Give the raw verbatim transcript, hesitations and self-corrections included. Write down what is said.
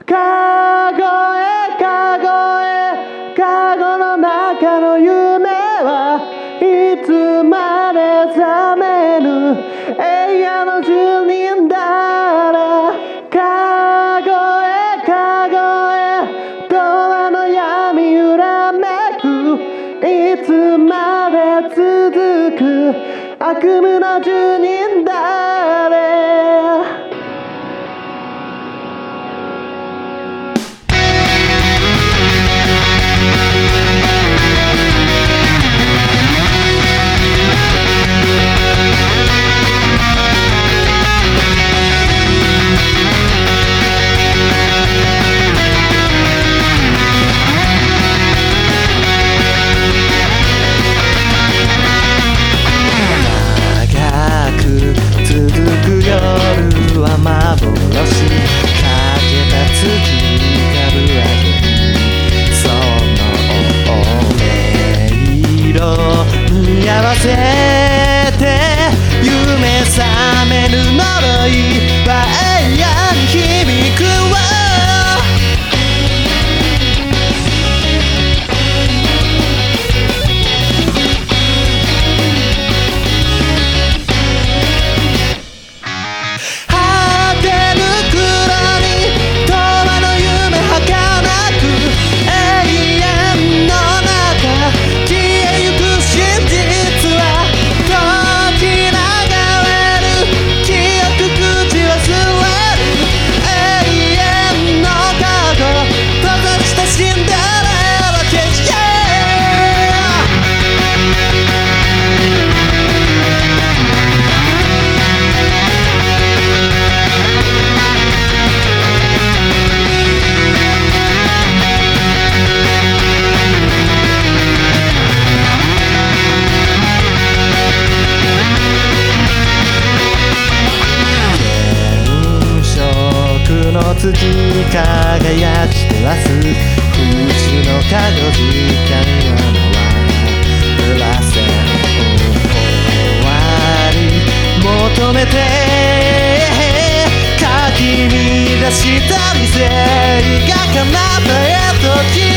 カゴへカゴへカゴの中の夢はいつまで覚めぬ永遠の住人だれカゴへカゴへドアの闇揺らめくいつまで続く悪夢の住人だれ合わせて夢覚める呪いは永遠に響くわ果てぬ黒に永遠の夢儚く永遠の中消えゆく真実月輝き照らす星の角時間は回らせ終わり求めてかき乱した理性が彼方へと消え